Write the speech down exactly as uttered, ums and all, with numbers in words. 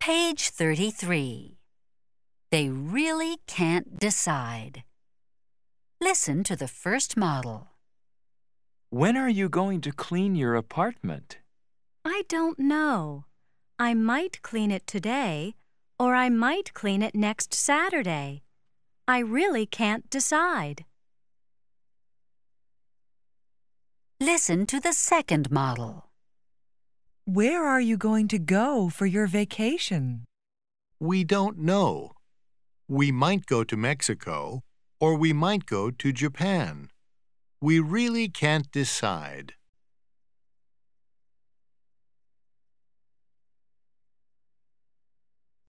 Page thirty-three. They really can't decide. Listen to the first model. When are you going to clean your apartment? I don't know. I might clean it today, or I might clean it next Saturday. I really can't decide. Listen to the second model. Where are you going to go for your vacation? We don't know. We might go to Mexico, or we might go to Japan. We really can't decide.